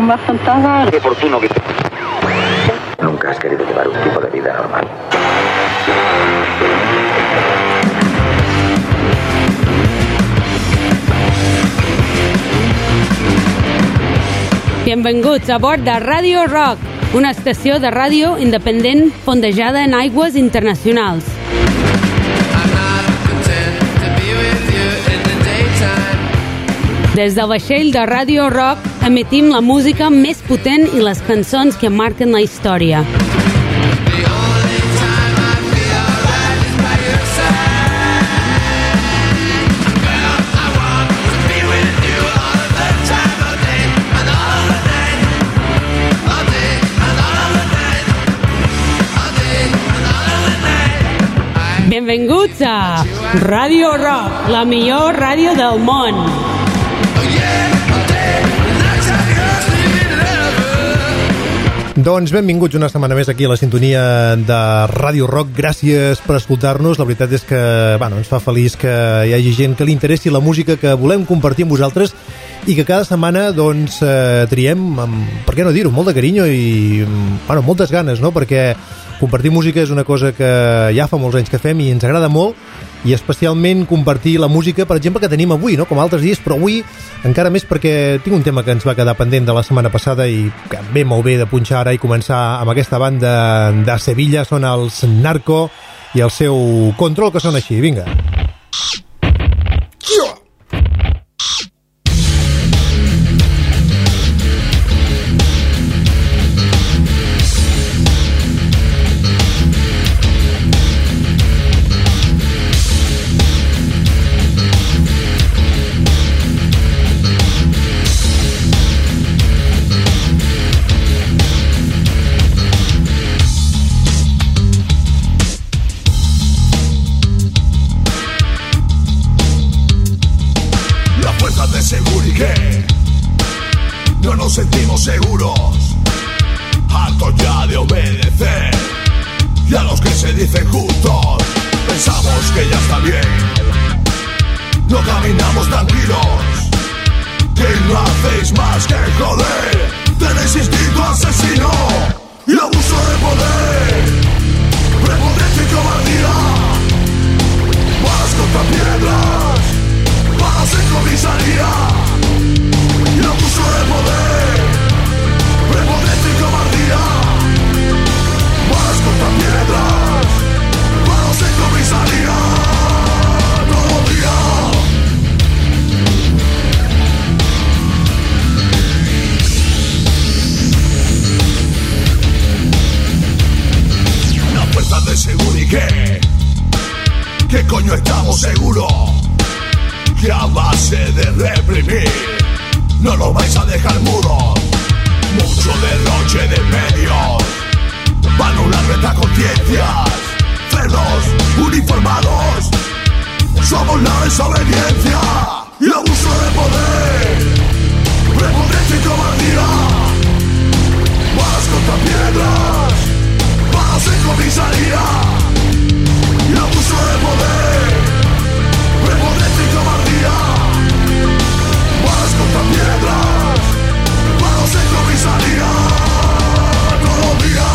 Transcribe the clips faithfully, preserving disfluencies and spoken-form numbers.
más cantada. Qué oportuno que... Nunca has querido llevar un tipo de vida normal. Benvinguts a bord de Radio Rock, una estació de ràdio independent fondejada en aigües internacionals. Des del vaixell de Radio Rock emetim la música més potent i les cançons que marquen la història. Benvinguts a Radio Rock, la millor ràdio del món. Doncs benvinguts una setmana més aquí a la sintonia de Radio Rock. Gràcies per escoltar-nos. La veritat és que bueno, ens fa feliç que hi hagi gent que li interessi la música que volem compartir amb vosaltres i que cada setmana doncs, eh, triem, amb, per què no dir-ho, molt de carinyo i bueno, moltes ganes, no? Perquè compartir música és una cosa que ja fa molts anys que fem i ens agrada molt, i especialment compartir la música, per exemple, que tenim avui, no? Com altres dies, però avui encara més perquè tinc un tema que ens va quedar pendent de la setmana passada i que ve molt bé de punxar ara i començar amb aquesta banda de Sevilla. Són els Narco i el seu Control, que són així. Vinga. Sentimos seguros, hartos ya de obedecer, y a los que se dicen justos, pensamos que ya está bien. No caminamos tranquilos, que no hacéis más que joder. Tenéis instinto asesino y abuso de poder, prepotencia y cobardía, balas contra piedras, balas en comisaría y abuso de poder, prepotencia y cobardía, balas contra piedras, balas en comisaría, todo el día. Las fuerzas de seguridad, ¿qué coño estamos seguros? Que a base de reprimir no nos vais a dejar mudos. Mucho derroche de medios para anular nuestras conciencias. Cerdos uniformados, somos la desobediencia y abuso de poder, prepotencia y cobardía, balas contra piedras, balas en comisaría y abuso de poder, prepotencia y cobardía, balas contra piedras, balas en comisaría, todo el día.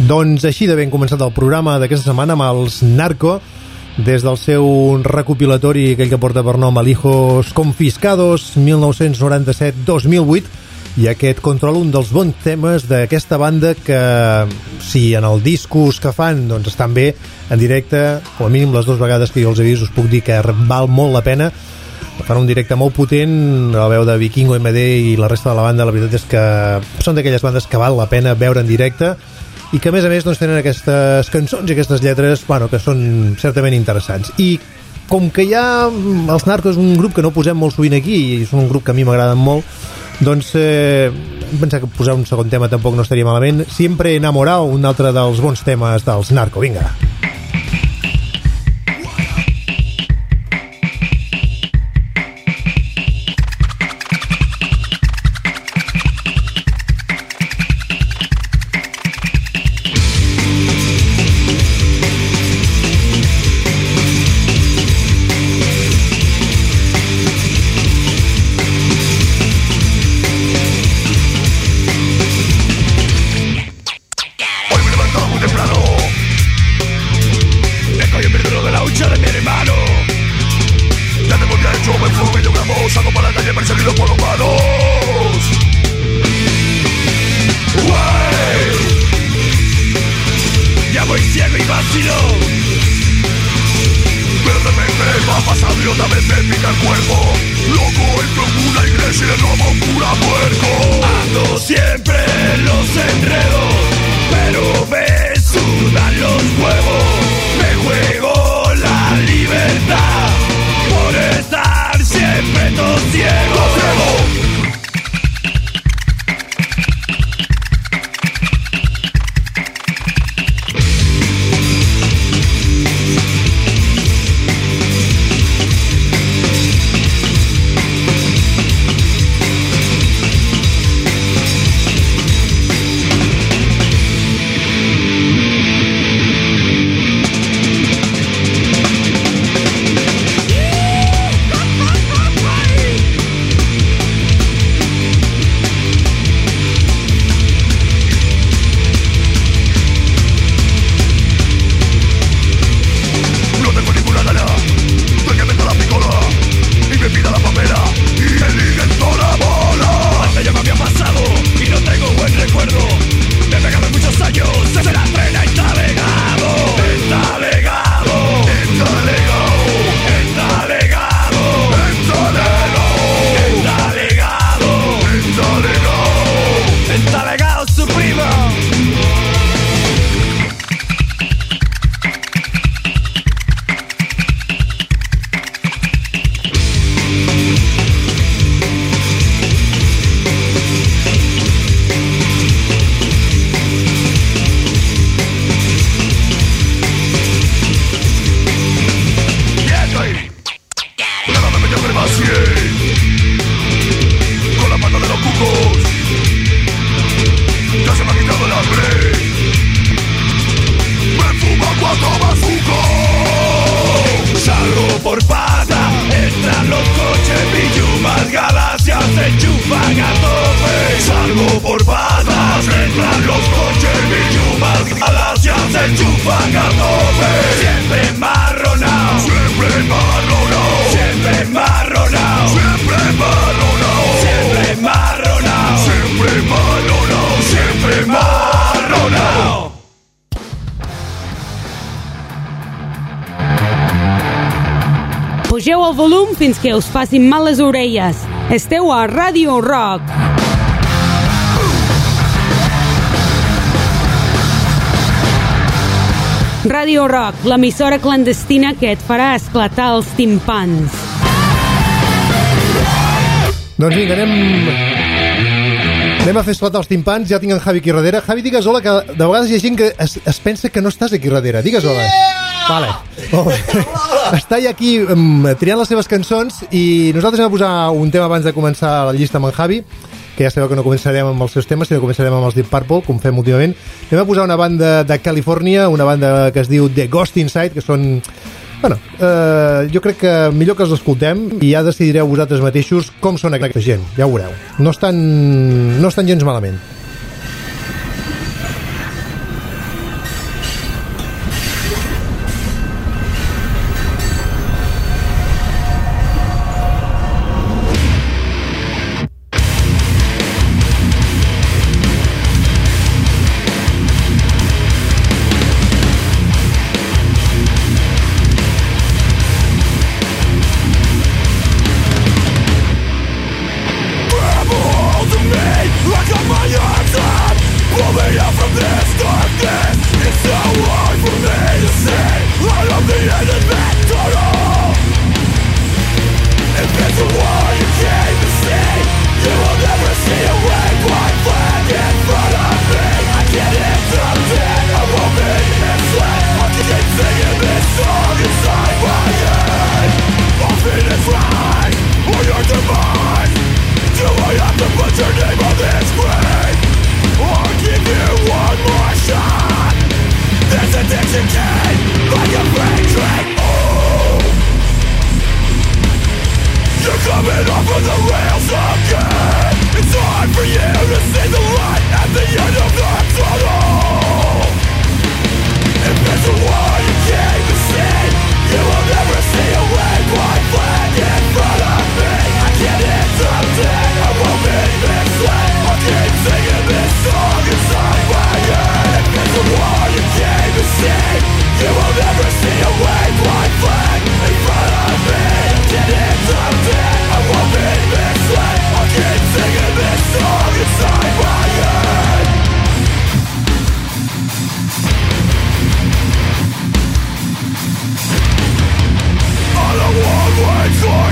Doncs així de ben començat el programa d'aquesta setmana amb els Narco, des del seu recopilatori, aquell que porta per nom Alijos Confiscados, mil nou-cents noranta-set a dos mil vuit, i aquest Control, un dels bons temes d'aquesta banda que, si en el discos que fan doncs estan bé, en directe, com a mínim les dues vegades que jo els he vist, us puc dir que val molt la pena. Fan un directe molt potent, la veu de Vikingo, M D i la resta de la banda, la veritat és que són d'aquelles bandes que val la pena veure en directe i que a més a més doncs, tenen aquestes cançons i aquestes lletres, bueno, que són certament interessants. I com que ja els Narco és un grup que no posem molt sovint aquí i és un grup que a mi m'agraden molt, doncs eh, pensar que posar un segon tema tampoc no estaria malament. Siempre enamorado, un altre dels bons temes dels Narco. Vinga. Pugeu el volum fins que us facin mal les orelles. Esteu a Radio Rock. Radio Rock, l'emissora clandestina que et farà esclatar els timpans. Doncs vinga, anem... Anem a fer esclatar els timpans. Ja tinc en Javi aquí darrere. Javi, digues hola, que de vegades hi ha gent que es, es pensa que no estàs aquí darrere. Digues hola. Yeah! Vale. Oh, està ja aquí um, triant les seves cançons i nosaltres hem de posar un tema abans de començar la llista amb en Javi, que ja sabeu que no començarem amb els seus temes, sinó que començarem amb els Deep Purple, com fem últimament. Anem a posar una banda de Califòrnia, una banda que es diu The Ghost Inside, que són... Bueno, eh, jo crec que millor que els escoltem i ja decidireu vosaltres mateixos com són aquesta gent, ja ho veureu. No estan, no estan gens malament.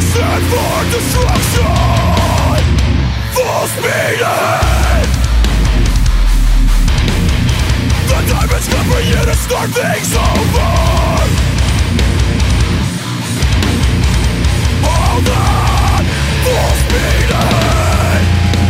destined for destruction. Full speed ahead. The time has come for you to start things over. Hold on. Full speed ahead.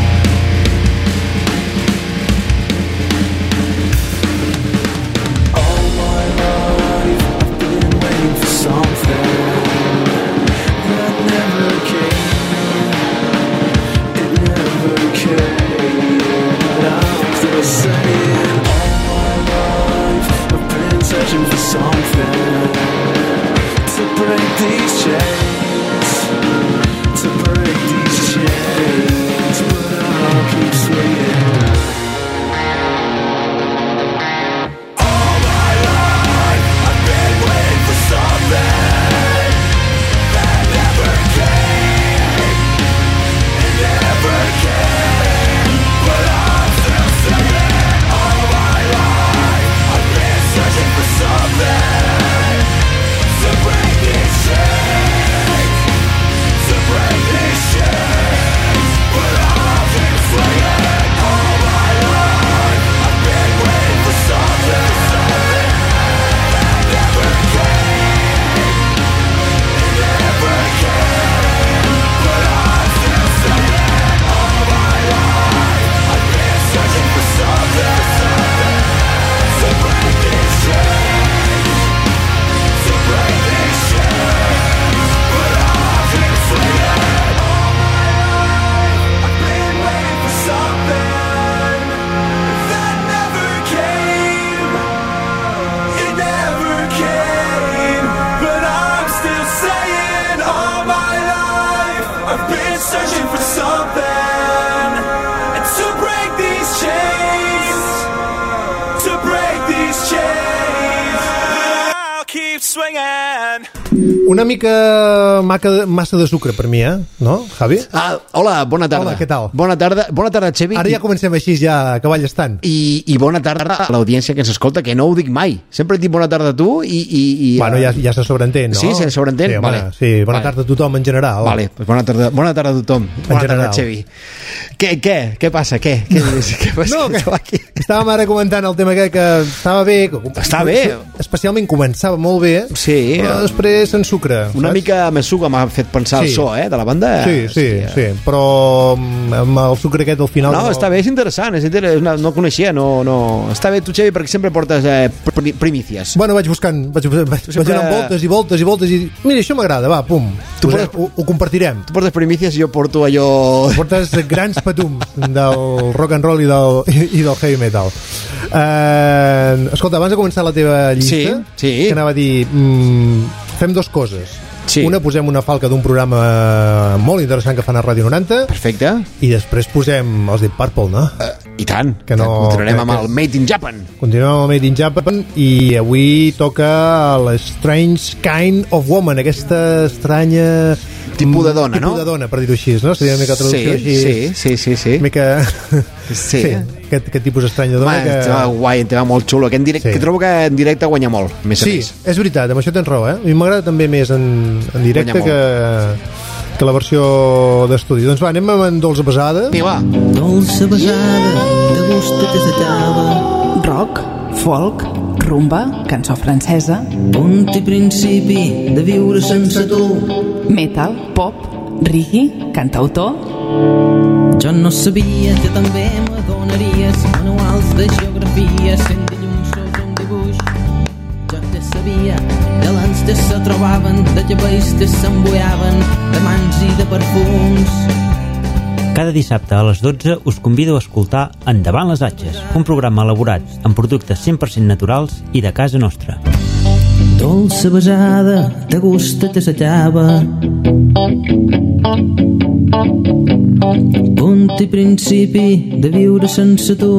All my life I've been waiting for something that never came. It never came. But I'm still saying all my life I've been searching for something to break these chains, to break these chains. But I'll keep swinging. All my life I've been waiting for something that never came. It never came. But I'm still saying all my life I've been searching for something to break these chains, to break these chains. But I'll keep swinging. All my life I've been waiting for something that never came. It never came. But I'm still saying all my life I've been searching for something to break these chains, to break these chains. But I'll keep swinging. All my life I've been waiting for something that never came. It never came. But I'm still saying all my life I've been searching for something and to break these chains, to break these chains. I'll keep swinging. Una mica maca, massa de sucre per mi, eh? No, Javi? Ah, hola, bona tarda. Hola, què tal? Bona tarda, bona tarda, Xevi. Ara ja comencem així, ja, cavall estant. I, i bona tarda a l'audiència que ens escolta, que no ho dic mai. Sempre et dic bona tarda a tu i... i, i Bueno, ja, ja se sobreentén, no? Sí, se sobreentén? Sí, home, vale. sí, bona vale. tarda a tothom en general. Vale, pues bona tarda, bona tarda a tothom. Bona general. tarda, Xevi. Què, què? Què passa? Què? Què, què passa? No, que, aquí? estàvem ara comentant el tema que, que estava bé. Que, Està bé. Especialment començava molt bé, Sí. però després s'ensucra. Una saps? mica més suca m'ha fet pensar Sí. el so, eh, de la banda. Sí, sí, eh. sí, però mm, amb el sucre aquest al final... No, està bé, és interessant, és inter... no, no coneixia, no, no... Està bé tu, Xevi, perquè sempre portes eh, pri- primícies. Bueno, vaig buscant, vaig, vaig, vaig sempre- anant voltes i voltes i voltes i... Mira, això m'agrada, va, pum. Tu Posem, portes- ho, ho compartirem. Tu portes primícies i jo porto allò... Portes grans patums del rock and roll i del, i del heavy metal. Uh, escolta, abans de començar la teva llista, Sí, sí. que anava a dir... Mm, fem dues coses. Sí. Una, posem una falca d'un programa molt interessant que fan a Ràdio noranta Perfecte. i després posem els Deep Purple, no? Uh, I tant. Que no- Continuarem que- amb que- el Made in Japan. Continuem amb el Made in Japan i avui toca l'Strange Kind of Woman, aquesta estranya... Tipus de dona, tipus no? de dona, per dir-ho així, no? Seria una mica traducció Sí, així... sí, sí, sí, sí. Una mica... Sí. aquest, aquest tipus estrany de dona Home, que... que... guai, un tema molt xulo. Que, en directe, Sí. que trobo que en directe guanya molt, més a Sí, més. és veritat, amb això tens raó, eh? A mi m'agrada també més en, en directe Guanya que, que la versió d'estudi. Doncs va, anem amb en Dolça Pesada. Vinga, va. Dolça besada, de gust que t'assetjava. Rock, folk, rumba, cançó francesa. Punt i principi de viure sense tu. Metal, pop, reggae, cantautor. Jo no sabia que també m'adonaries manuals de geografia sent de llum sobre un dibuix. Jo te sabia de l'ans que se trobaven, de llavells que s'embuiaven, de mans i de perfums. Cada dissabte a les dotze us convido a escoltar Endavant les Atxes, un programa elaborat amb productes cent per cent naturals i de casa nostra. Dolça besada, de gust que t'assetjava. Punt i principi de viure sense tu.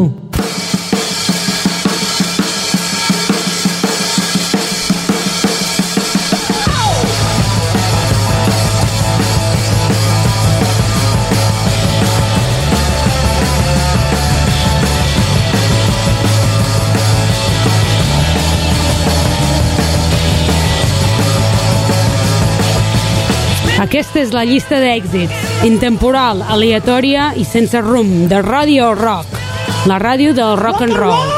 Aquesta és la llista d'èxits, intemporal, aleatòria i sense rumb, de Radio Rock, la ràdio del rock and roll.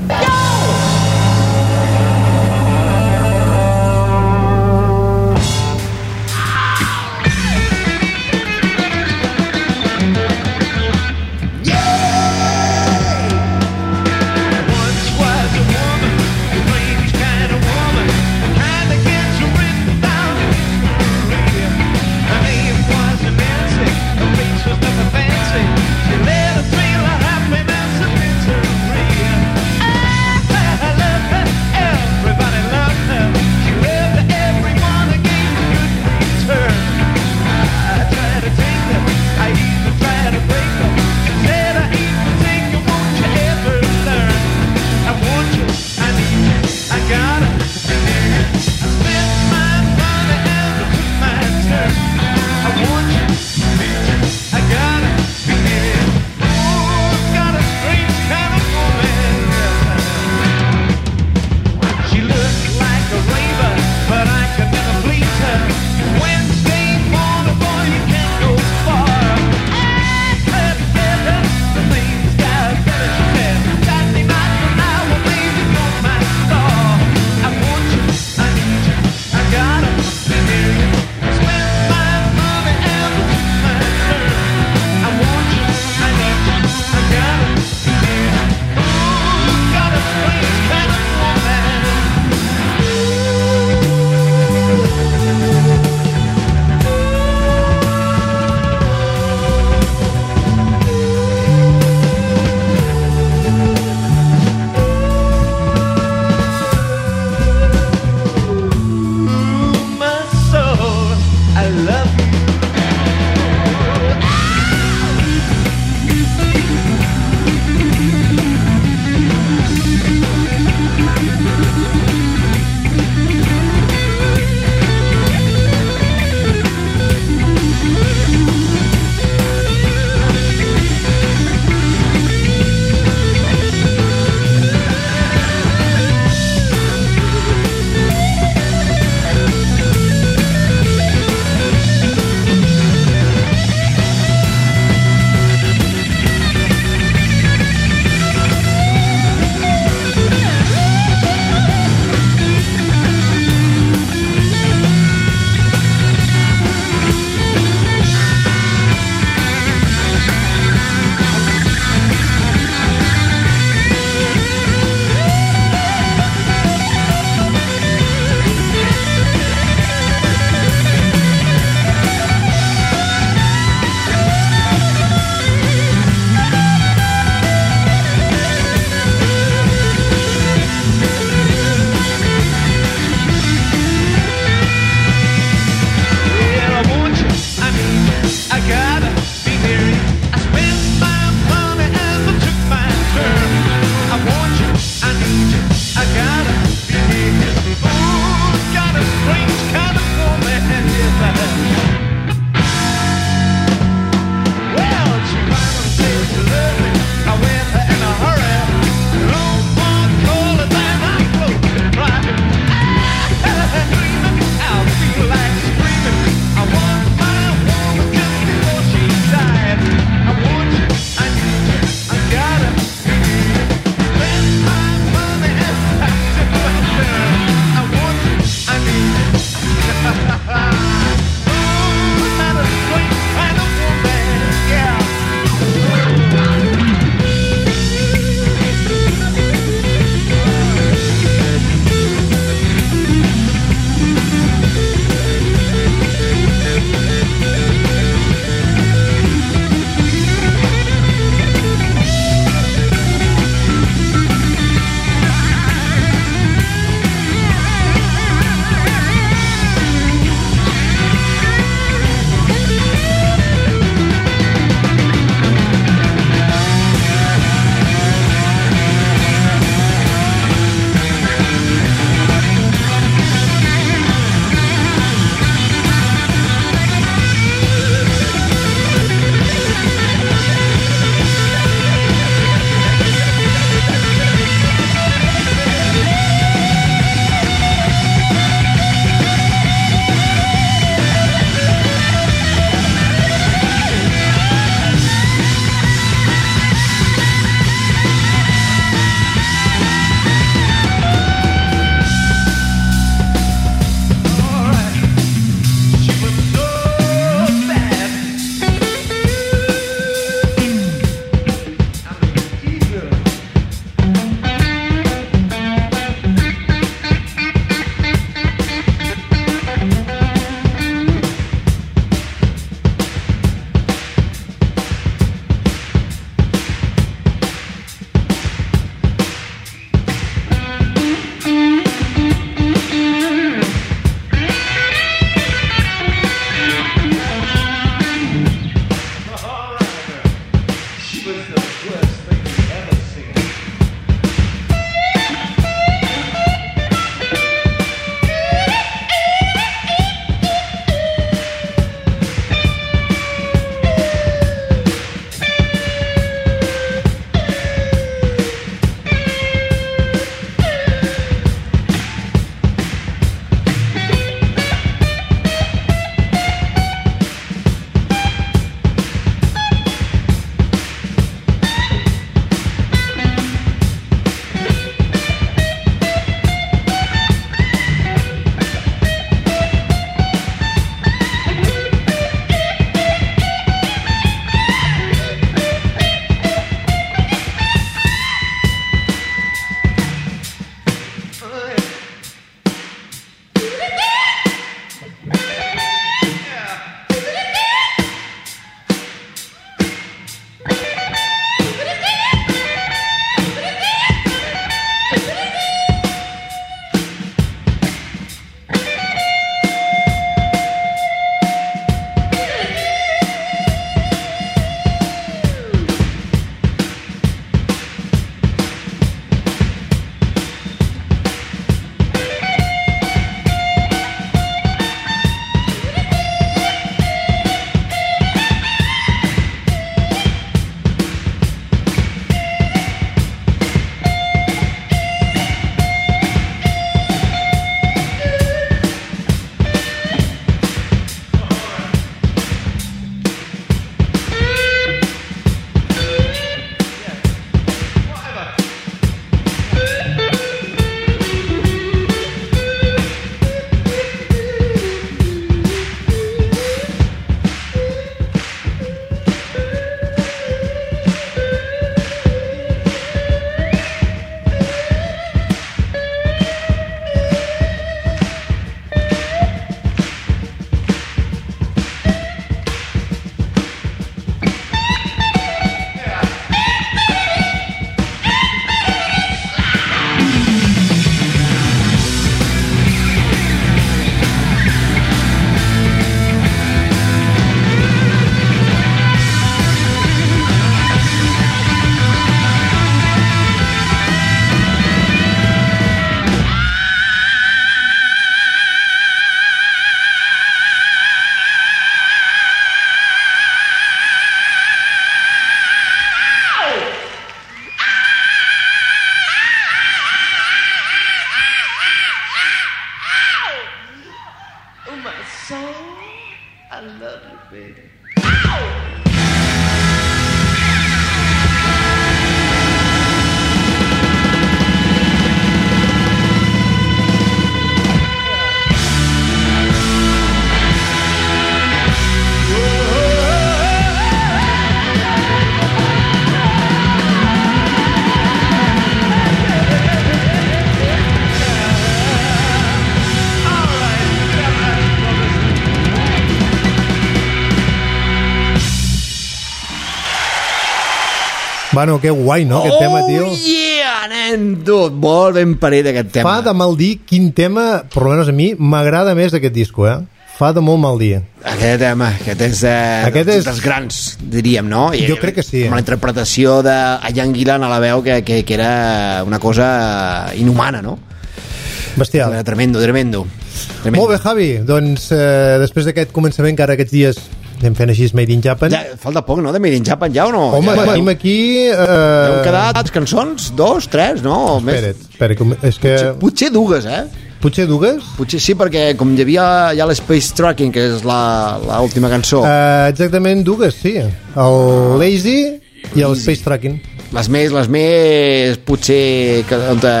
Bueno, que guai, no, aquest oh, tema, tio? Oh, yeah, nen, tu, molt ben parit aquest tema. Fa de mal dir quin tema, per almenys a mi, m'agrada més d'aquest disco, eh? Fa de molt mal dir. Aquest tema, aquest és, eh, aquest dels, és... dels grans, diríem, no? I, jo crec que sí. Amb la interpretació de Ian Gillan a la veu, que, que, que era una cosa inhumana, no? Bestial. Era tremendo, tremendo. tremendo. Molt bé, Javi. Doncs eh, després d'aquest començament, que ara aquests dies anem fent així Made in Japan. Ja, falta poc, no? De Made in Japan ja o no? Home, ja, tenim aquí... Eh... Ja hem quedat cançons? Dos, tres, no? Espera't, espera't, és que... Potser, potser dues, eh? Potser dues? Potser sí, perquè com hi havia ja l'Space Tracking, que és l'última cançó. Uh, exactament dues, sí. El Lazy i el Space Tracking. Les més, les més, potser... Que, on te,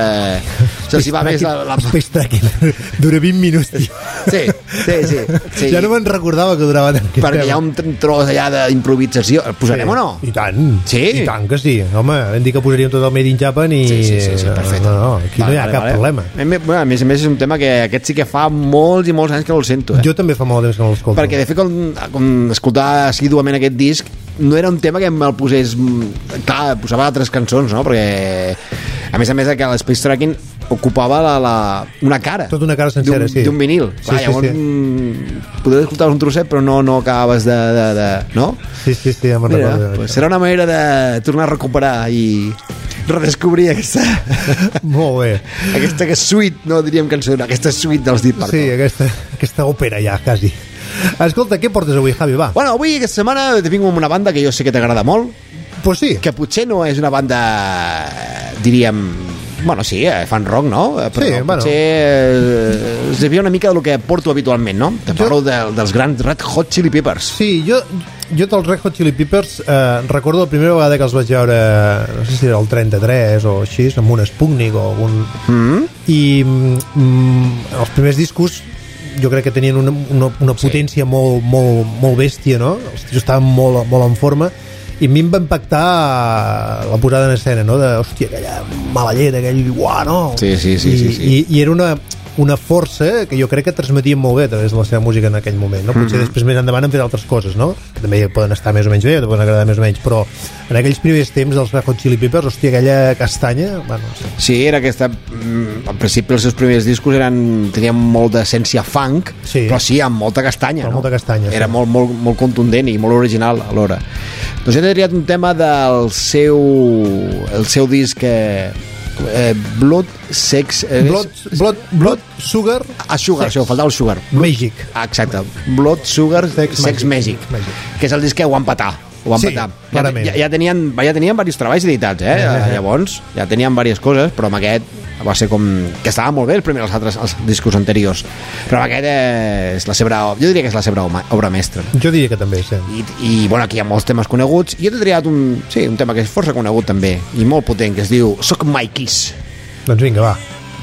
se s'hi va més la, la... Space Tracking. Dura vint minuts. Sí, sí, sí, sí. Ja no me'n recordava que durava tant. Perquè hi ha un tros allà d'improvisació. El posarem sí. o no? I tant. Sí? I tant que sí. Home, vam dir que posaríem tot el Made in Japan i... Sí, sí, sí, sí perfecte. No, no, aquí vale, no hi ha vale, cap vale. problema. A més a més és un tema que aquest sí que fa molts i molts anys que no el sento. Eh? Jo també fa molt temps que no l'escolto. Perquè de fet, com, com escoltar assíduament aquest disc, no era un tema que me'l posés... Clar, posava altres cançons, no? Perquè, a més a més, que l'Space Tracking ocupava la, la, una cara. Tota una cara sencera, sí. D'un vinil. Sí, Clar, sí, llavors, sí. Podries escoltar un trosset, però no, no acabes de... de, de no? Sí, sí, sí, ja me'n recordo. Pues serà una manera de tornar a recuperar i redescobrir aquesta... Molt bé. Aquesta que suite, no diríem cançó, aquesta suite dels Deep Purple. Sí, aquesta, aquesta òpera ja, quasi. Escolta, què portes avui, Javi? Va. Bueno, avui, aquesta setmana, te vinc amb una banda que jo sé que t'agrada molt. Pues sí. Que potser no és una banda, diríem... Bueno, sí, eh, fan rock, no? Però sí, no, bueno. potser eh, es devia una mica del que porto habitualment, no? Te parlo jo... de, dels grans Red Hot Chili Peppers. Sí, jo, jo dels Red Hot Chili Peppers eh, recordo la primera vegada que els vaig veure, no sé si era el trenta-tres o així, amb un Sputnik o algun... Mm-hmm. I mm, els primers discos jo crec que tenien una, una, una potència sí. molt, molt, molt bèstia, no? Els tios estaven molt, molt en forma i a mi em va impactar la posada en escena, no? De, hòstia, aquella mala llet, aquell uah, no? Sí, sí, sí, I, sí, sí. I, i era una, una força que jo crec que transmetien molt bé a través de la seva música en aquell moment, no? Potser mm-hmm. després més endavant han fet altres coses, no? Que també poden estar més o menys bé, o poden agradar més o menys, però en aquells primers temps dels Red Hot Chili Peppers, hòstia, aquella castanya, bueno... Sí, era aquesta... Al principi els seus primers discos eren, tenien molt d'essència funk, sí. però sí, amb molta castanya, però no? molta castanya, era sí. molt, molt, molt contundent i molt original alhora. Doncs he triat un tema del seu el seu disc eh, eh, Blood Sex eh, Blood, Blood, Blood Sugar ah, Sugar, Sex. això, faltava el Sugar Magic. Ah, exacte, Blood Sugar Sex, Sex Magic. Magic. Magic que és el disc que ho van patar ho van sí, patar. Ja, ja, ja, tenien, ja tenien diversos treballs editats, eh? eh, llavors ja tenien diverses coses, però amb aquest va ser com... que estava molt bé el primer, els altres els discos anteriors, però aquest és la seva, jo diria que és la seva obra mestra. Jo diria que també, sí. I, i bueno, aquí hi ha molts temes coneguts i jo t'he triat un, sí, un tema que és força conegut també, i molt potent, que es diu Suck My Kiss. Doncs vinga, va.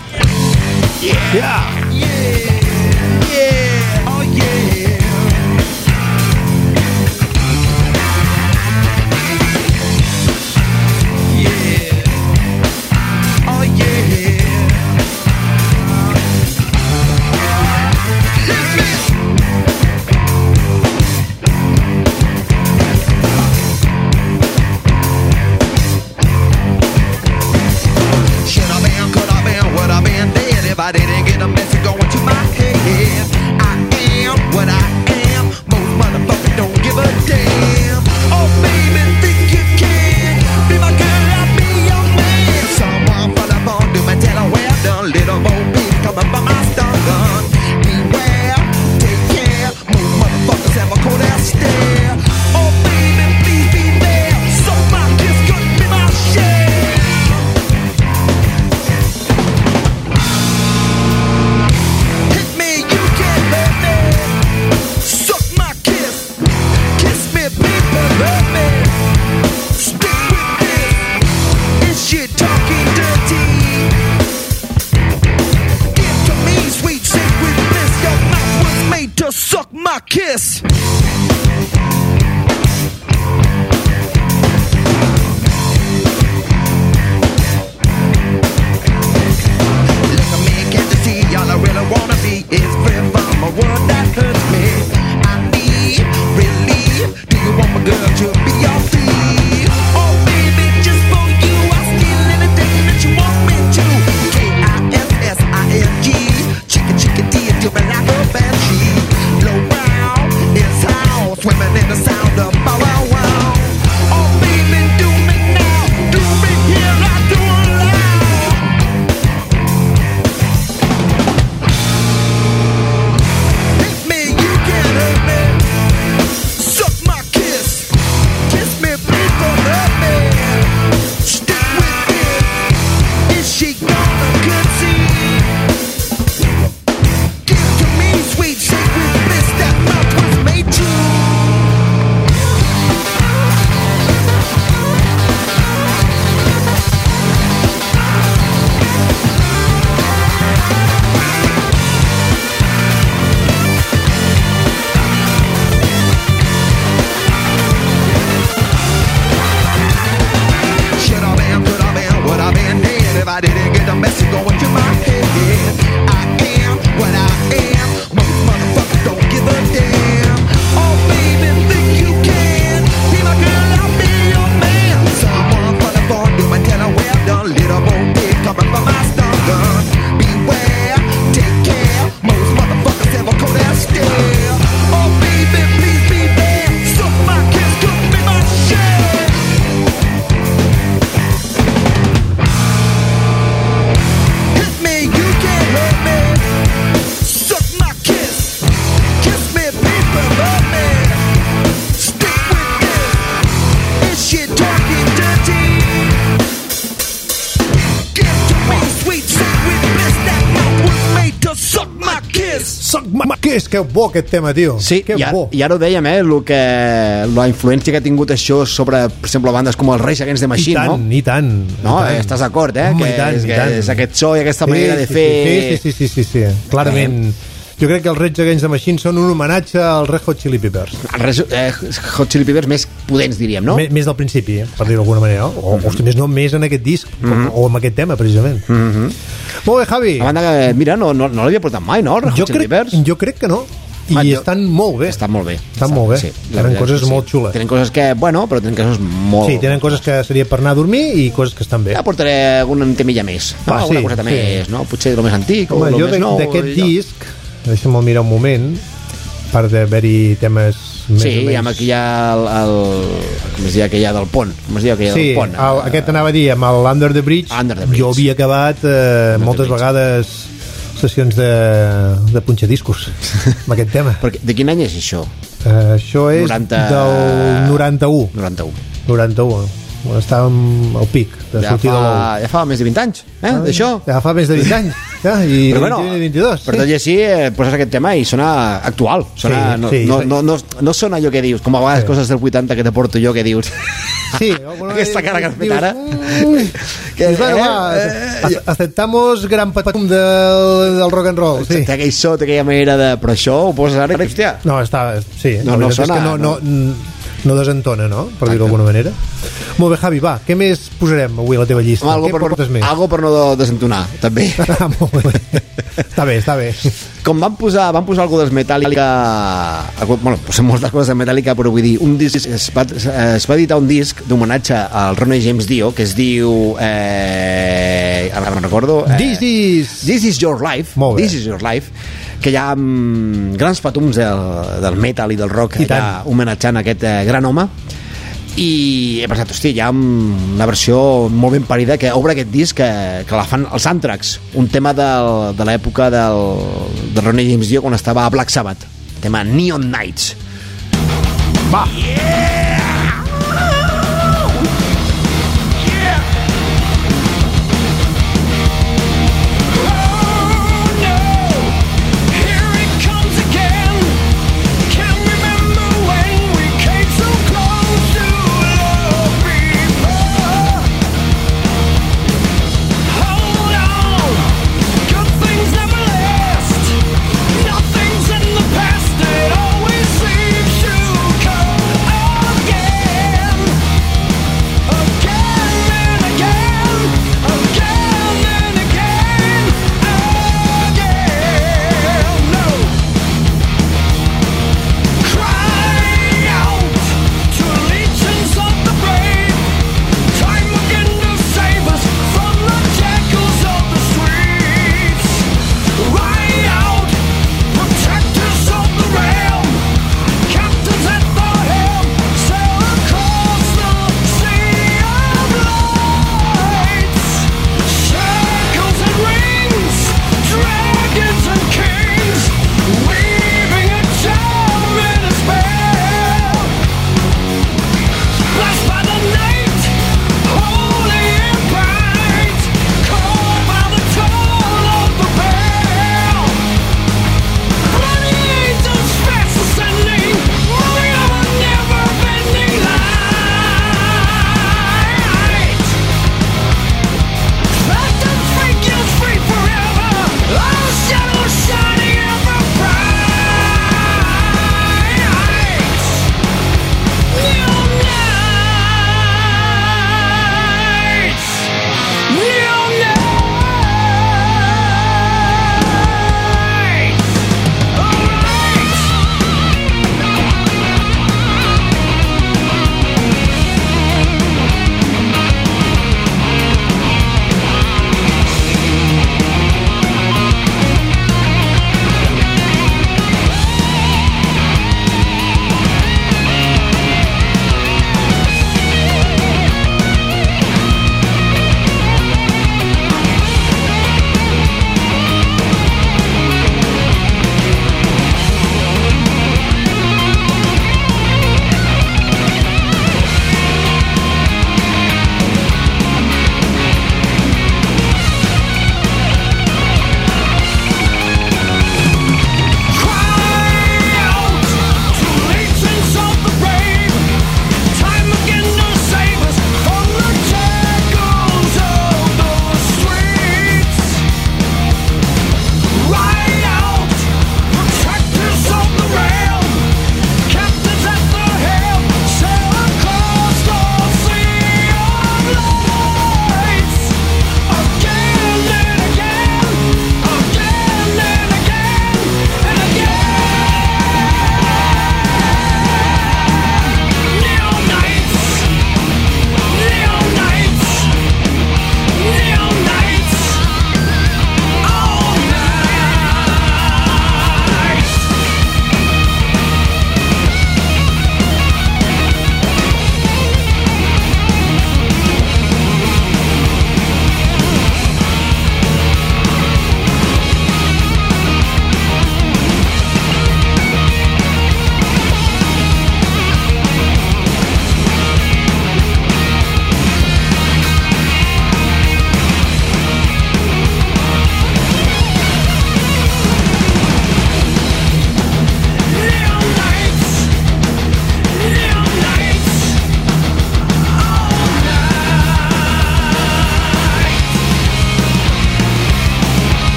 Yeah! Yeah! Yeah! Yeah! Oh yeah! I didn't get a message going to my Que és que bo aquest tema, tio. Sí, que i, ara, bo. i ara ho dèiem, eh, lo que, la influència que ha tingut això sobre, per exemple, bandes com el Rage Against the Machine, I tant, no? i tant. No, i tant. estàs d'acord, eh? Home, que i tant, és, i que tant. és aquest so i aquesta Sí, manera de sí, fer... Sí, sí, sí, sí, sí, sí. Clarament. Jo crec que els Rage Against the Machine són un homenatge als Red Hot Chili Peppers. Els Red eh, Hot Chili Peppers més potents, diríem, no? M més del principi, eh? Per dir-ho d'alguna manera. O, mm -hmm. Hosti, més no, més en aquest disc, mm -hmm. o, o en aquest tema, precisament. Mm -hmm. Molt bé, Javi. A banda que, mira, no, no, no l'havia portat mai, no? Els Red Jo Hot Chili crec, Peppers. jo crec que no. I Ah, jo- estan molt bé. Estan molt bé. Estan molt bé. Sí, la Tenen veritat coses és que sí. molt xules. Tenen coses que, bueno, però tenen coses molt... Sí, tenen coses que seria per anar a dormir i coses que estan bé. Ja portaré alguna temilla més, no? Va, Alguna sí, coseta sí. més, no? Potser el més antic Home, o el jo més de- nou. d'aquest i allò. disc, deixa'm mirar un moment, a part d'haver-hi temes més Sí, o menys... amb aquí hi ha el, el... Com es diu aquella del pont? Com es diu aquella Sí, del pont? el, aquest anava a dir, amb el Under the Bridge, Under the Bridge. jo havia acabat eh, the moltes Bridge. vegades sessions de, de punxadiscos amb aquest tema. Perquè, de quin any és això? Uh, això és noranta... del noranta-u. noranta-u. noranta-u. Bueno, estàvem al pic de Ja sortir de l'ou. fa, ja fa més de vint anys, eh, d'això. Ja fa més de vint anys. Ja, i Però bueno, vint i vint-i-dos. per tot i així, eh, poses aquest tema i sona actual. Sona, Sí, no, sí, no, sí. no, no, no sona allò que dius, com a vegades Sí. coses del vuitanta que te porto jo que dius... Sí, Aquesta cara que has fet dius, ara. "Mm". Que, Dius, bueno, eh, va, eh, ace- aceptamos gran patum del, del rock and roll. Sí. Té aquell so, té aquella manera de... Però això ho poses ara i, hòstia... No, està... Sí, No, la no veritat és sona, que no, no, no desentona, no? Per dir-ho d'alguna manera. Molt bé, Javi, va, què més posarem avui a la teva llista? Home, algo Què per, portes més? algo per no desentonar, també. Ah, molt bé. Està bé, està bé. Com van posar, van posar algo dels Metallica... algo- Bueno, posem moltes coses de Metallica, però vull dir, un disc, es, va, es va editar un disc d'homenatge al Ronnie James Dio, que es diu... Eh, ara no recordo... Eh, This is... This is Your Life. Molt bé. This is Your Life. Que hi ha um, grans patums del, del metal i del rock I allà tant. homenatjant aquest eh, gran home, i he pensat, hosti, hi ha una versió molt ben parida que obre aquest disc que, que la fan els Anthrax, un tema del, de l'època del, del Ronnie James Dio quan estava a Black Sabbath, el tema Neon Nights. Va! Nothing's in the past, it always seems to come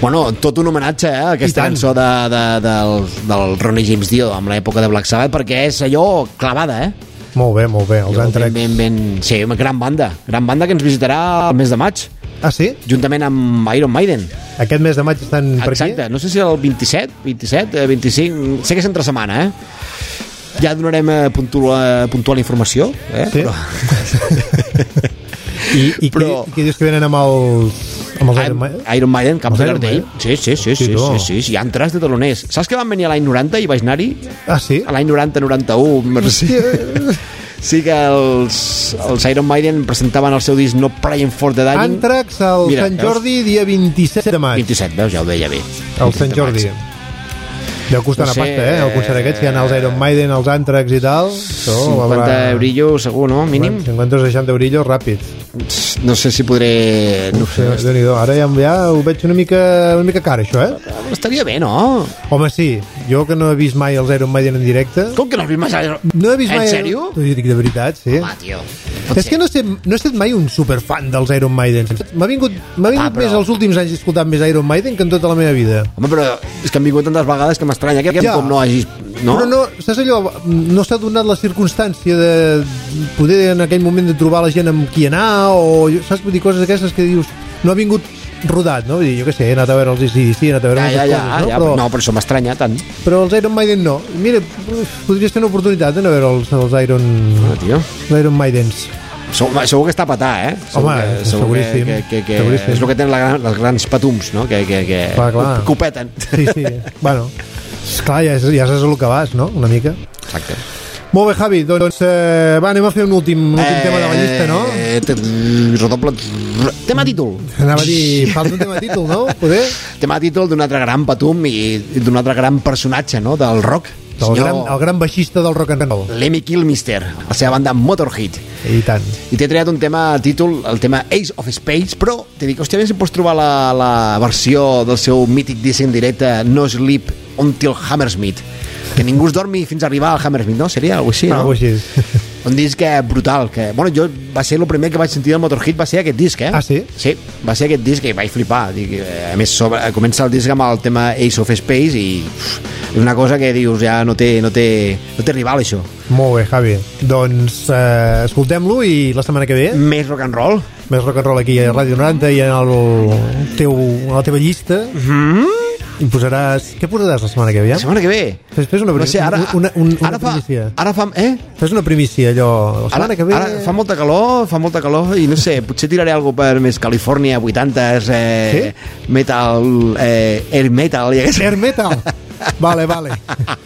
Bueno, tot un homenatge, eh, a aquesta cançó de, de, del, del Ronnie James Dio amb l'època de Black Sabbath, perquè és allò clavada, eh? Molt bé, molt bé, els Anthrax. Ben, ben, ben, sí, una gran banda, gran banda que ens visitarà el mes de maig. Ah, sí? Juntament amb Iron Maiden. Aquest mes de maig estan per aquí? Exacte, no sé si el vint-i-set, vint-i-set, vint-i-cinc, sé que és entre setmana, eh? Ja donarem eh, puntual, puntual informació, eh? Sí? Però... I, i Però... qui, qui dius que venen amb els, amb els Iron Maiden? Iron Maiden, Camps de Iron Cartell. Sí, sí, sí, sí, sí, sí, sí, sí, hi ha entrats de taloners. Saps que van venir a l'any noranta i vaig anar-hi? Ah, sí? A l'any noranta noranta-u, merci. Sí que els, els Iron Maiden presentaven el seu disc No Praying for the Dying. Anthrax al Mira, Sant Jordi, veus? Dia vint-i-set de maig. vint-i-set, veus, ja ho deia bé. Al Sant Jordi. Deu costar No una sé, pasta, eh? El concert aquest, si hi ha els Iron Maiden, els Anthrax i tal. cinquanta eurillos, segur, no? Mínim. cinquanta o seixanta eurillos, ràpid. No sé si podré... No sé. Déu-n'hi-do. Ara ja, ja ho veig una mica, una mica car, això, eh? Estaria bé, no? Home, sí. Jo que no he vist mai els Iron Maiden en directe... Com que no has vist mai? No he vist en mai... sèrio? T'ho dic de veritat, sí. Home, tio. És que no, sé, no he estat mai un superfan dels Iron Maiden. M'ha vingut, m'ha vingut ah, però... més els últims anys escoltant més Iron Maiden que en tota la meva vida. Home, però és que han vingut tantes vegades que m'estranya que ja. Com no hagis... No? Però no, saps allò, no s'ha donat la circumstància de poder en aquell moment de trobar la gent amb qui anar o, saps, vull dir, coses aquestes que dius no ha vingut rodat, no? Vull dir, jo què sé, he anat a veure els A C D C, he anat a veure ja, moltes ja, coses, no? Ja, però, no, però això m'estranya tant. Però els Iron Maiden no. Mira, podries tenir una oportunitat d'anar a veure els, els Iron... Ah, tio. Els Iron Maidens. Segur, segur que està a petar, eh? Segur Home, que, segur seguríssim. Que, que, que, seguríssim. És el que tenen la, els grans patums, no? Que, que, que, clar, clar. que ho peten. Sí, sí. Bueno, esclar, ja, ja saps el que vas, no? Una mica. Exacte. Molt bé, Javi, doncs eh, va, anem a fer un últim, un últim eh, tema de la llista, no? Eh, redoble... Tema títol. Anava a dir, falta un tema títol, no? Poder? Tema títol d'un altre gran patum i, i d'un altre gran personatge, no? Del rock. El, senyor... gran, el gran baixista del rock and roll. Lemmy Kilmister, la seva banda Motorhead. I tant. I t'he triat un tema títol, el tema Ace of Spades, però t'he dit, hòstia, a veure si pots trobar la, la versió del seu mític disc en directe No Sleep Until Hammersmith, que ningú es dormi fins a arribar al Hammersmith, no? Seria alguna cosa així, no? Alguna cosa així. Un disc brutal, que, bueno, jo va ser el primer que vaig sentir del Motorhead, va ser aquest disc, eh? Ah, sí? Sí, va ser aquest disc i vaig flipar. Dic, a més, sobre, comença el disc amb el tema Ace of Spades i uf, és una cosa que dius, ja no té, no té, no té rival, això. Molt bé, Javi. Doncs eh, escoltem-lo i la setmana que ve... Més rock and roll. Més rock and roll aquí a Ràdio noranta i en el teu, a la teva llista. Mm-hmm. I posaràs... Què posaràs la setmana que ve? La setmana que ve? Fes, fes una, no sé, ara, una, una, una ara fa, primícia. Ara fa... Eh? Fes una primícia, allò... La setmana ara, que ve... Ara fa molta calor, fa molta calor i no sé, potser tiraré alguna per més Califòrnia, vuitantes, eh, sí? metal, eh, air metal... Ja air metal? Vale, vale.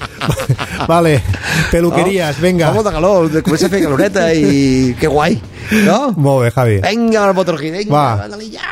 Vale, peluqueries, no? Venga. Fa molta calor, comença a fer caloreta i... Que guai, no? Molt bé, Javi. Vinga, el Motorhead, vinga, va. Dale, ja!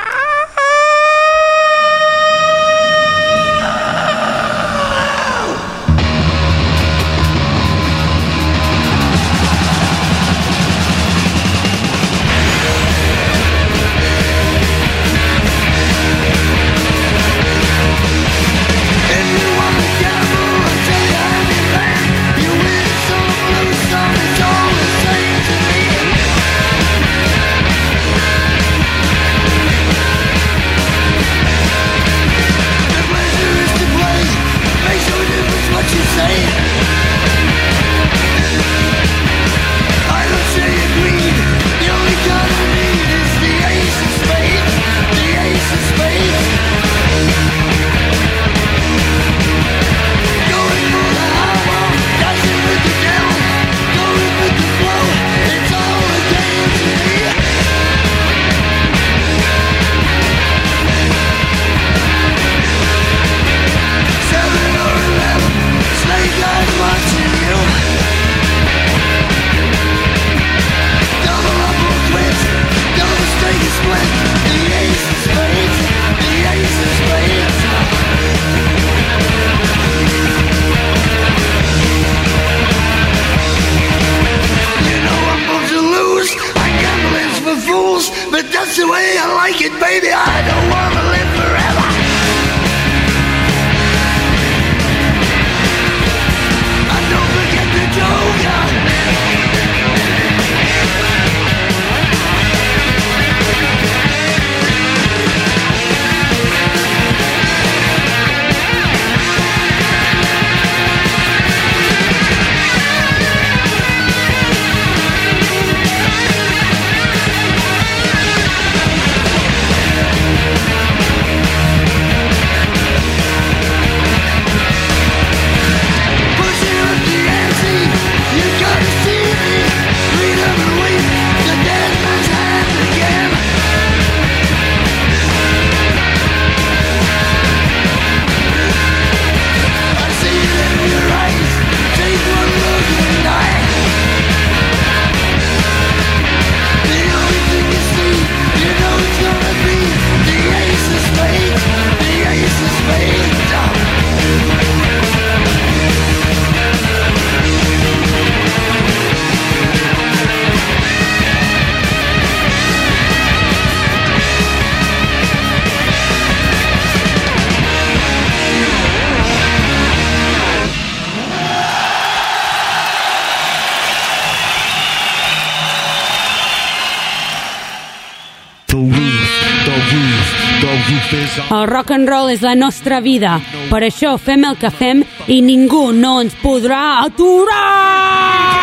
El rock and roll és la nostra vida. Per això fem el que fem i ningú no ens podrà aturar!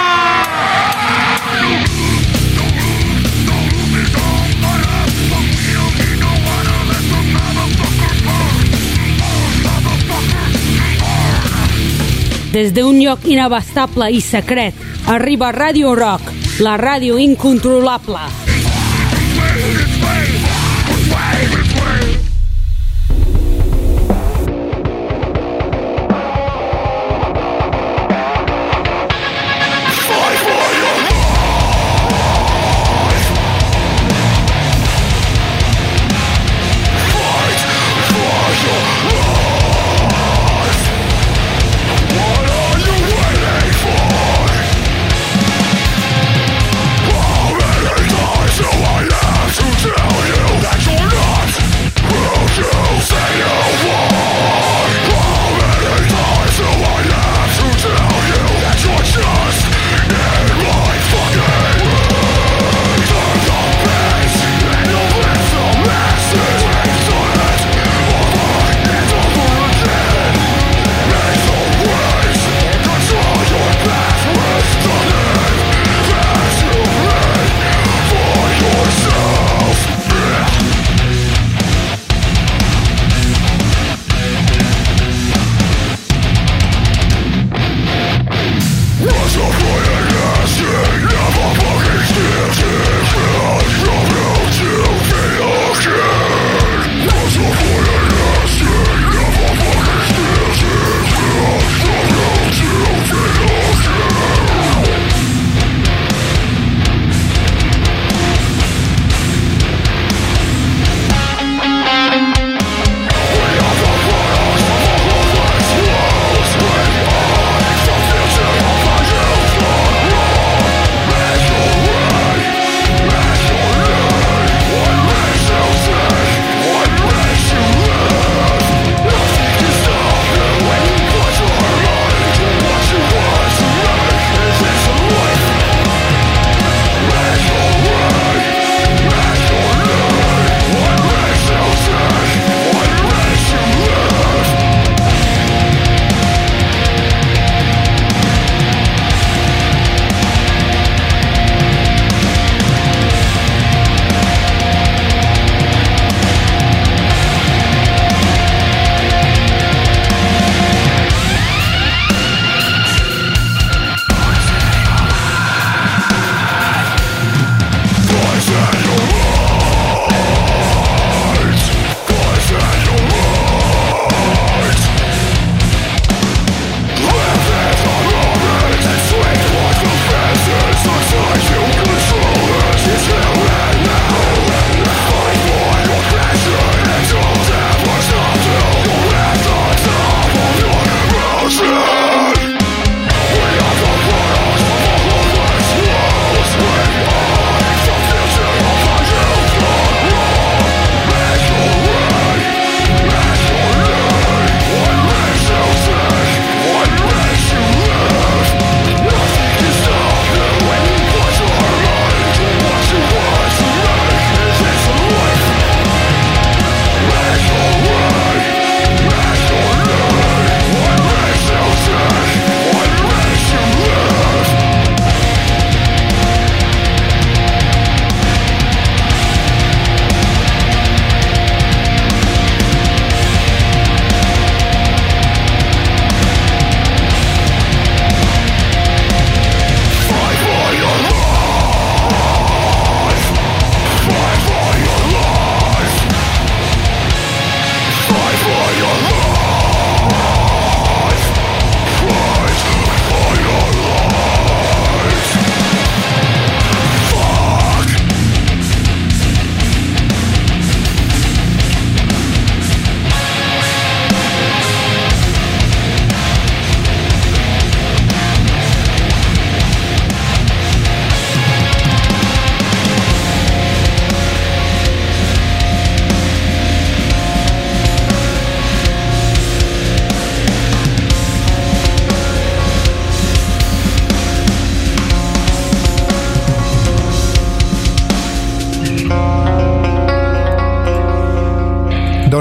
Des d'un lloc inabastable i secret arriba Radio Rock, la ràdio incontrolable. So I have to tell you that you're not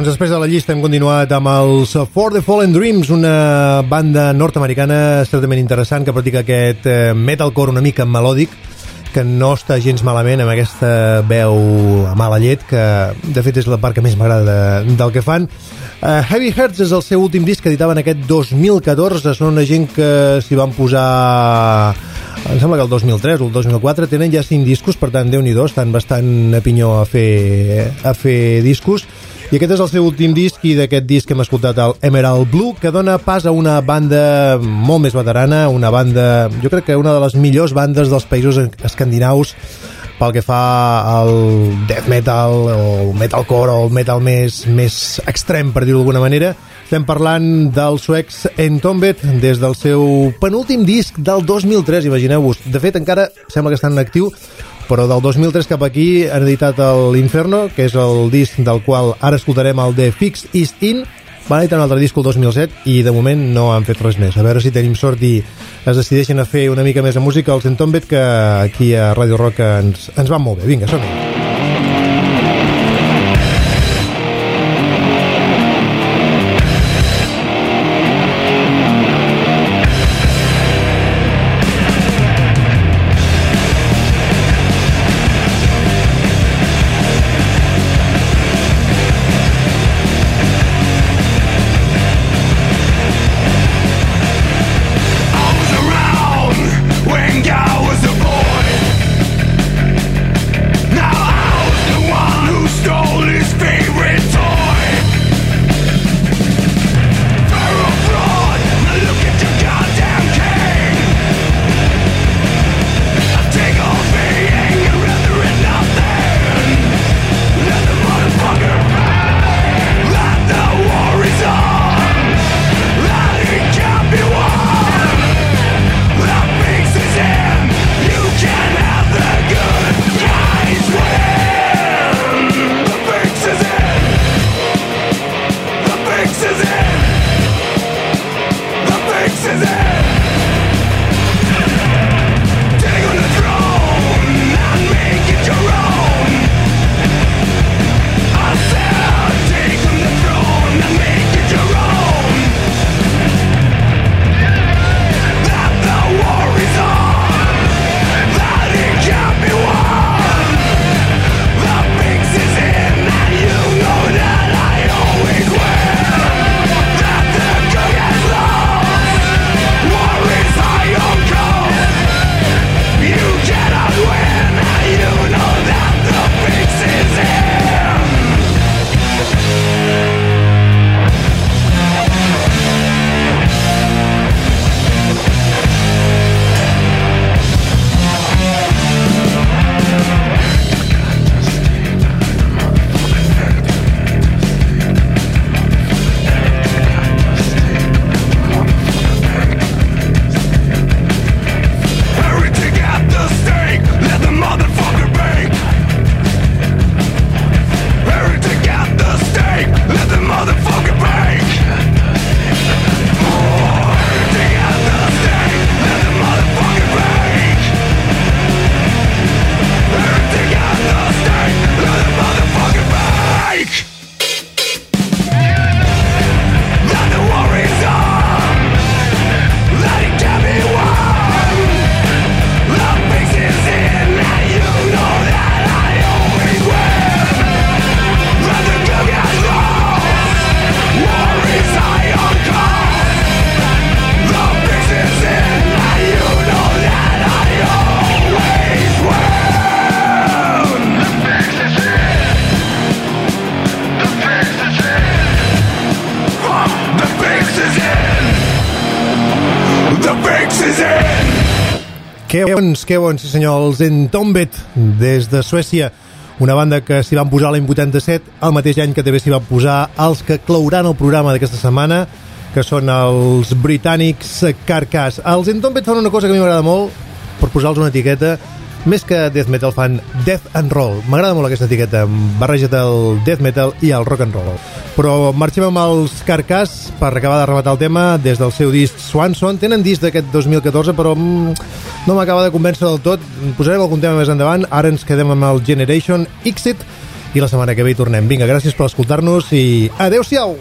Doncs després de la llista hem continuat amb els For the Fallen Dreams, una banda nord-americana certament interessant que practica aquest metalcore una mica melòdic, que no està gens malament amb aquesta veu a mala llet, que de fet és la part que més m'agrada del que fan. Uh, Heavy Hearts és el seu últim disc que editaven aquest dos mil catorze. Són una gent que s'hi van posar, em sembla que el dos mil tres o el dos mil quatre, tenen ja cinc discos, per tant Déu-n'hi-do, estan bastant a pinyó a fer, a fer discos. I aquest és el seu últim disc, i d'aquest disc hem escoltat el Emerald Blue, que dona pas a una banda molt més veterana, una banda, jo crec que una de les millors bandes dels països escandinaus pel que fa al death metal o el metalcore o el metal més, més extrem, per dir-ho d'alguna manera. Estem parlant dels suecs Entombed des del seu penúltim disc del dos mil tres, imagineu-vos. De fet, encara sembla que estan en actiu, però del dos mil tres cap aquí han editat l'Inferno, que és el disc del qual ara escoltarem el The Fix Is In. Van editar un altre disc el dos mil set i de moment no han fet res més. A veure si tenim sort i es decideixen a fer una mica més de música els Entombed, que aquí a Radio Rock ens, ens van molt bé. Vinga, som-hi. Que bons, que bons, sí senyor, els Entombed des de Suècia, una banda que s'hi van posar l'any vuitanta-set, el mateix any que també s'hi van posar els que clouran el programa d'aquesta setmana, que són els britànics Carcass. Els Entombed fan una cosa que a mi m'agrada molt, per posar-los una etiqueta, més que death metal fan death and roll. M'agrada molt aquesta etiqueta, barreja del death metal i el rock and roll. Però marxem amb els Carcass per acabar de rematar el tema des del seu disc Swanson. Tenen disc d'aquest dos mil catorze, però mm, no m'acaba de convèncer del tot. Posarem algun tema més endavant. Ara ens quedem amb el Generation Exit i la setmana que ve hi tornem. Vinga, gràcies per escoltar-nos i adeu-siau!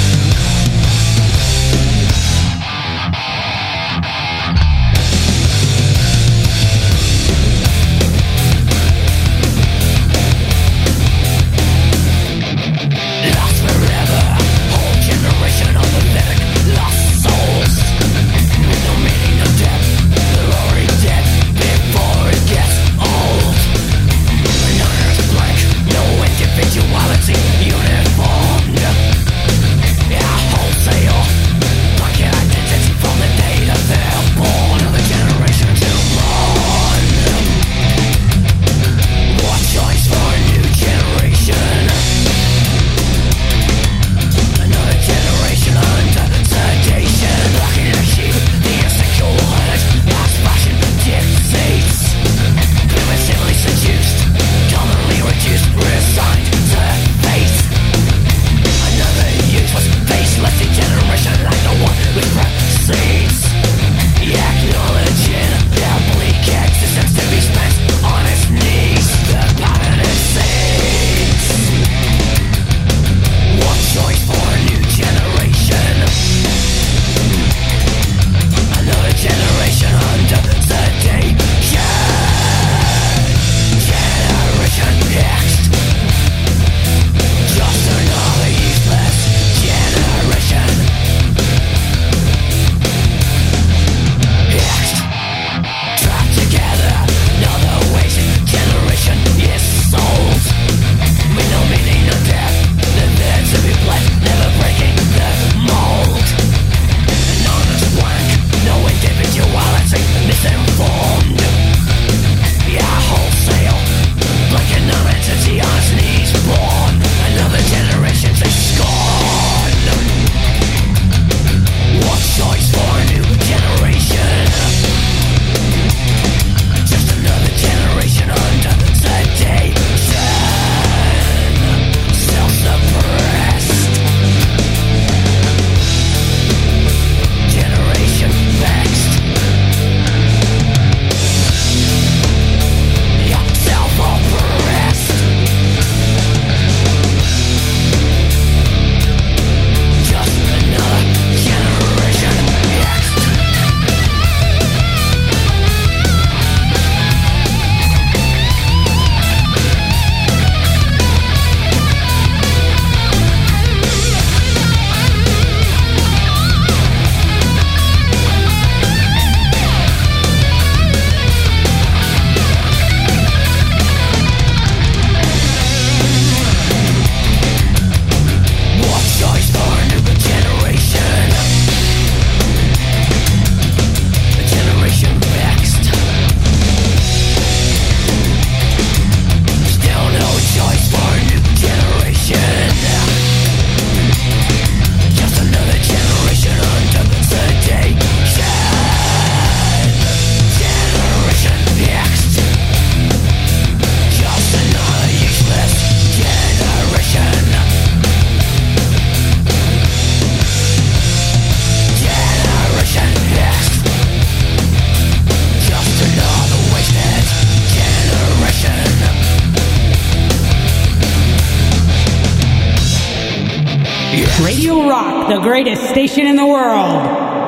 Radio Rock, the greatest station in the world.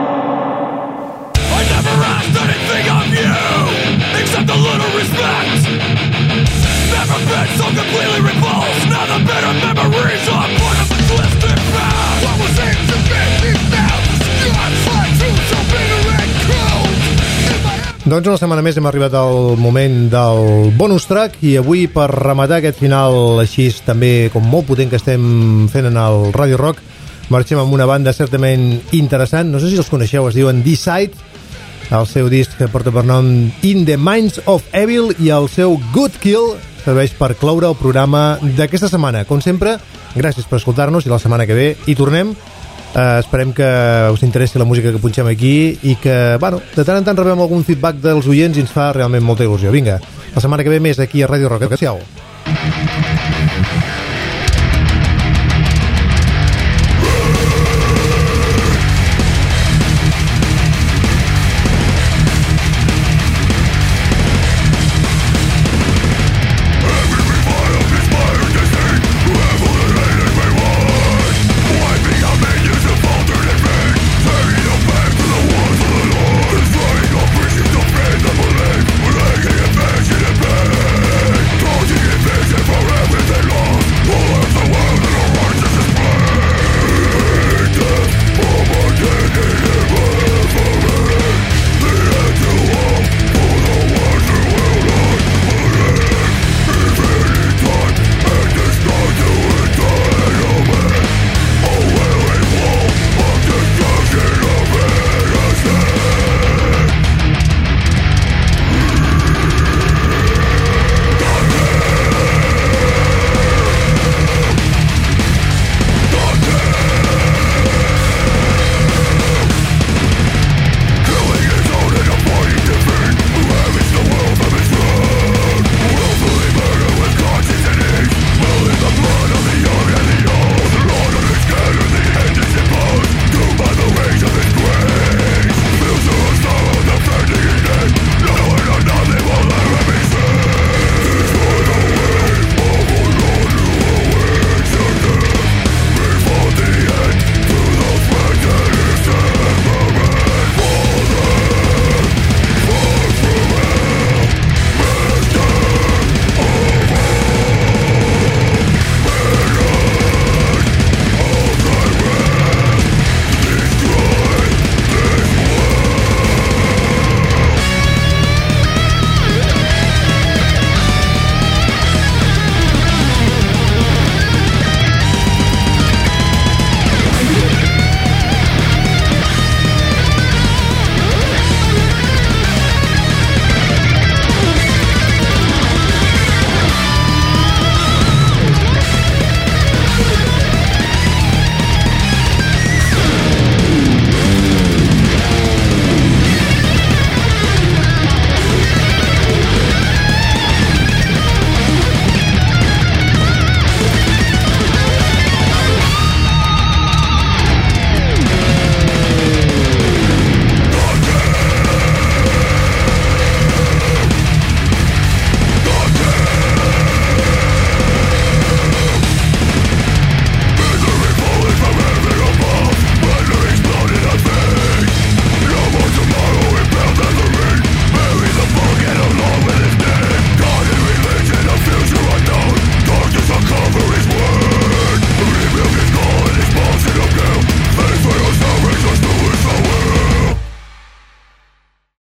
I never asked anything of you, except a little respect. Never been so completely repulsed. Now the bitter memories are part of the twisted past. What was aimed to make me now? The sky's like to so bitter and cold. Doncs una setmana més hem arribat al moment del bonus track i avui per rematar aquest final així també com molt potent que estem fent en el Radio Rock marxem amb una banda certament interessant, no sé si els coneixeu, es diuen Decide, el seu disc que porta per nom In the Minds of Evil i el seu Good Kill serveix per cloure el programa d'aquesta setmana. Com sempre, gràcies per escoltar-nos i la setmana que ve hi tornem. Uh, esperem que us interessi la música que punxem aquí i que, bueno, de tant en tant rebem algun feedback dels oients i ens fa realment molta il·lusió. Vinga, la setmana que ve més aquí a Radio Rock. Adéu-siau.